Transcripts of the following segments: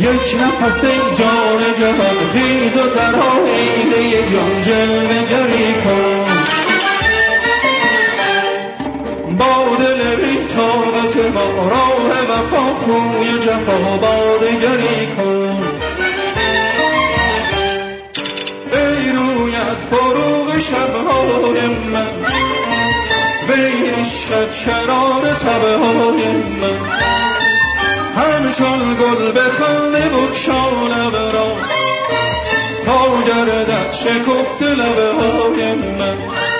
یک نفس ای جان جهان خیز و در آینه جان جلوه گری کن. با دل بی طاقت ما راه وفا کوی جفا بادگری کن. ای رویت فروغ شبهای من، وی عشقت شرار تبهای من. همچون گل به خنده بگشا لب را تا گردد شکفت لبهای من.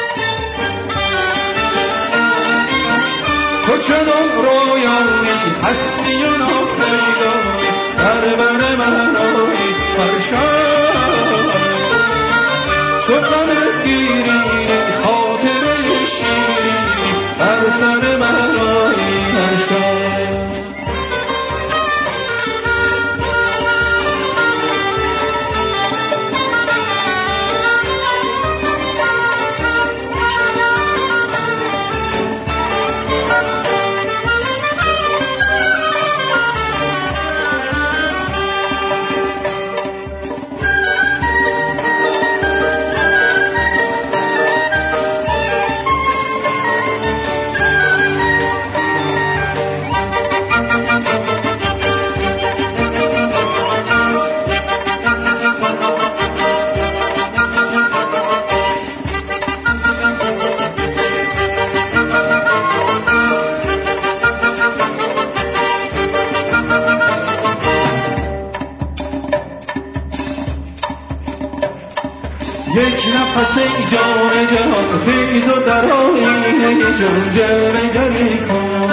تو چنان رویایی هستی و ناپیدایی، در بر من آیی هر شب. چو غم گیری خاطر شیرینی، بر سر من آیی هر شب. یک نفس ای جان جهان خیز و در آینه جان جلوه گری کن.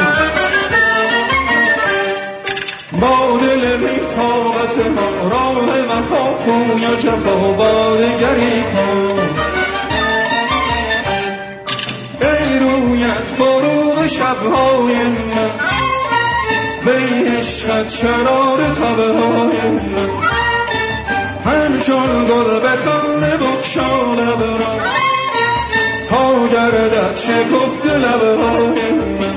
با دل بی طاقت ما راه وفا کوی و جفا بادگری کن. ای رویت فروغ شبهای من، وی عشقت شرار تبهای من. همچون گل به خنده بگشا لب را تا گردد شکفت لبهای من.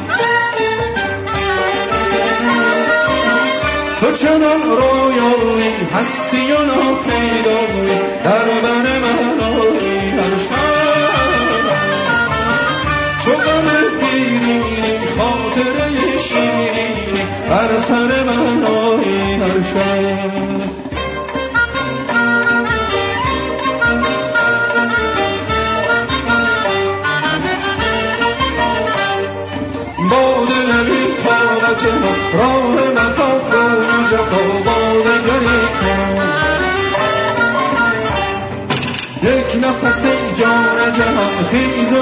تو چنان رویایی هستی و ناپیدایی، در بر من آیی هر شب. چو غم گیری خاطر شیرینی، بر سر من آیی هر شب. با دل بی طاقت ما راه وفا کوی جفا بادگری کن. یک نفس ای جان جهان خیز